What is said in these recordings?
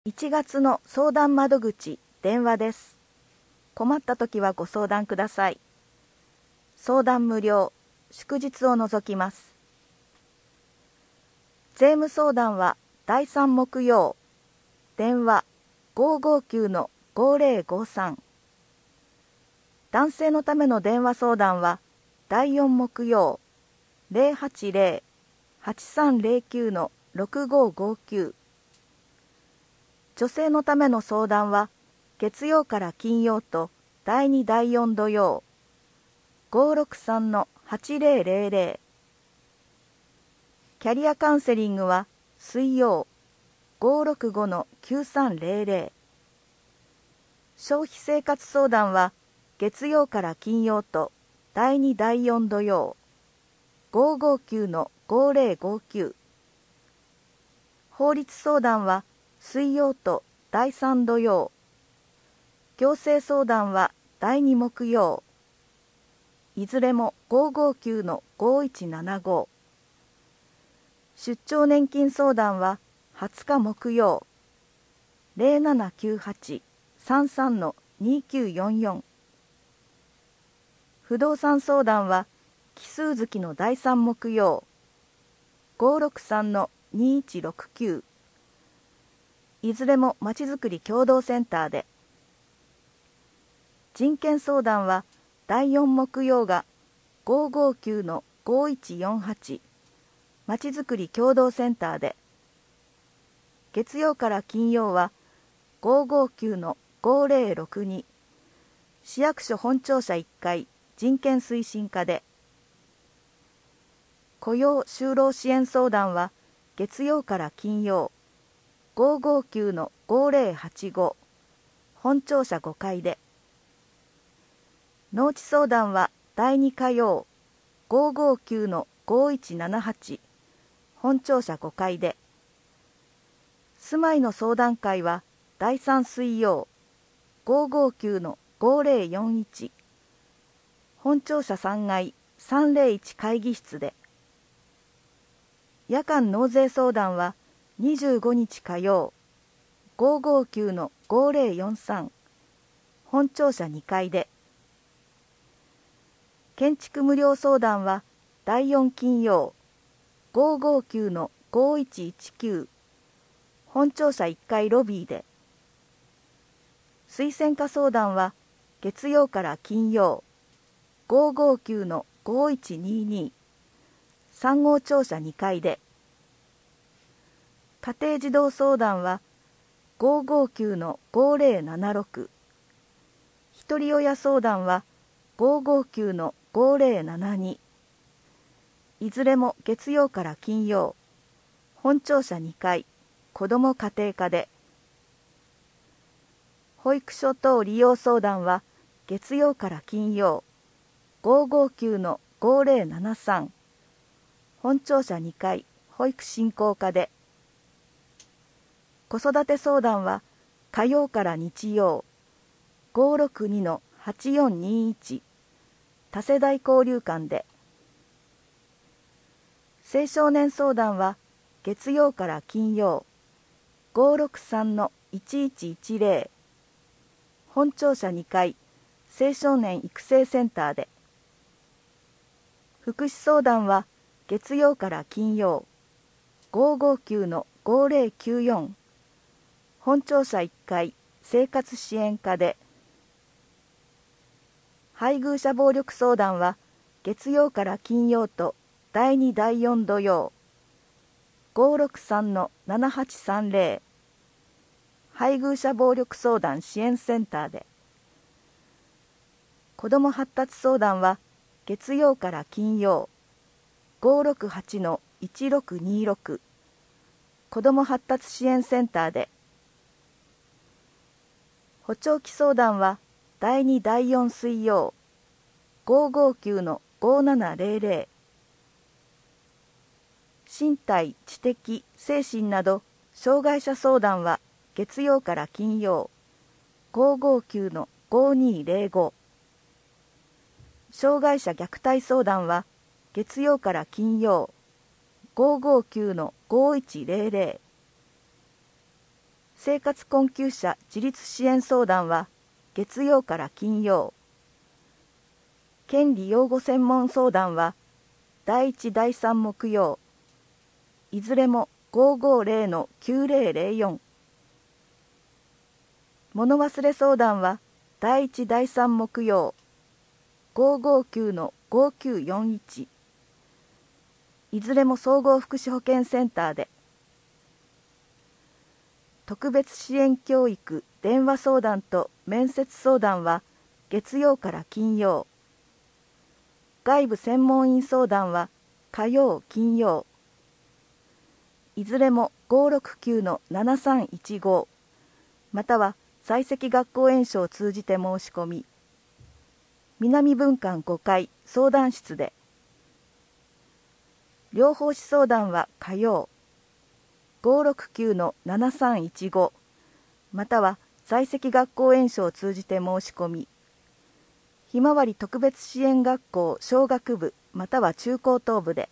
1月の相談窓口電話です。困ったときはご相談ください。相談無料、祝日を除きます。税務相談は第3木曜、電話559-5053。男性のための電話相談は第4木曜、080-8309-6559。女性のための相談は月曜から金曜と第2第4土曜563-8000。キャリアカウンセリングは水曜565-9300。消費生活相談は月曜から金曜と第2第4土曜559-5059。法律相談は水曜と第3土曜。行政相談は第2木曜。いずれも559-5175。出張年金相談は20日木曜。0798-33-2944。不動産相談は奇数月の第3木曜。563-2169。いずれもまちづくり共同センターで。人権相談は第4木曜が559-5148。まちづくり共同センターで。月曜から金曜は559-5062。市役所本庁舎1階人権推進課で。雇用就労支援相談は月曜から金曜。559-5085。本庁舎5階で。農地相談は第2火曜。559-5178。本庁舎5階で。住まいの相談会は第3水曜。559-5041。本庁舎3階301会議室で。夜間納税相談は25日火曜。559-5043。本庁舎2階で。建築無料相談は第4金曜。559-5119。本庁舎1階ロビーで。推薦化相談は月曜から金曜。559-5122。3号庁舎2階で。家庭児童相談は559-5076。ひとり親相談は559-5072。いずれも月曜から金曜。本庁舎2階子ども家庭課で。保育所等利用相談は月曜から金曜。559-5073。本庁舎2階保育振興課で。子育て相談は火曜から日曜。562-8421。多世代交流館で。青少年相談は月曜から金曜。563-1110。本庁舎2階青少年育成センターで。福祉相談は月曜から金曜。559-5094。本庁舎1階生活支援課で。配偶者暴力相談は月曜から金曜と第2第4土曜。563-7830。配偶者暴力相談支援センターで。子ども発達相談は月曜から金曜。568-1626。子ども発達支援センターで。補聴器相談は第2第4水曜。559-5700。身体、知的、精神など障害者相談は月曜から金曜。559-5205。障害者虐待相談は月曜から金曜。559-5100。 生活困窮者自立支援相談は月曜から金曜。権利擁護専門相談は第1第3木曜。いずれも550-9004。物忘れ相談は第1第3木曜。559-5941。いずれも総合福祉保健センターで。特別支援教育電話相談と面接相談は月曜から金曜。外部専門員相談は火曜金曜。いずれも569-7315または在籍学校園所を通じて申し込み、南分館5階相談室で。療法士相談は火曜569-7315または在籍学校園所を通じて申し込み、ひまわり特別支援学校小学部または中高等部で。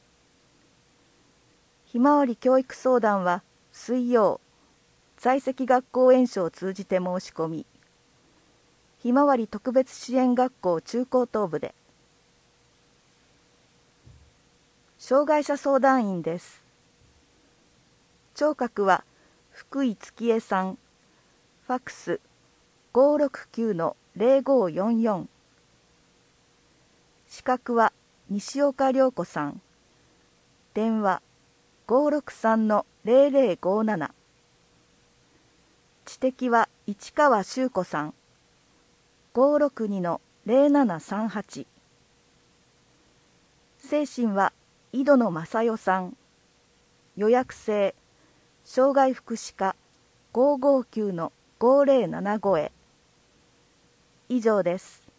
ひまわり教育相談は水曜在籍学校園所を通じて申し込み、ひまわり特別支援学校中高等部で。障害者相談員です。聴覚は福井月恵さん、ファックス 569-0544。視覚は西岡涼子さん、電話 563-0057。知的は市川修子さん、562-0738。精神は井戸野正代さん、予約制障害福祉課 559-5075 へ。以上です。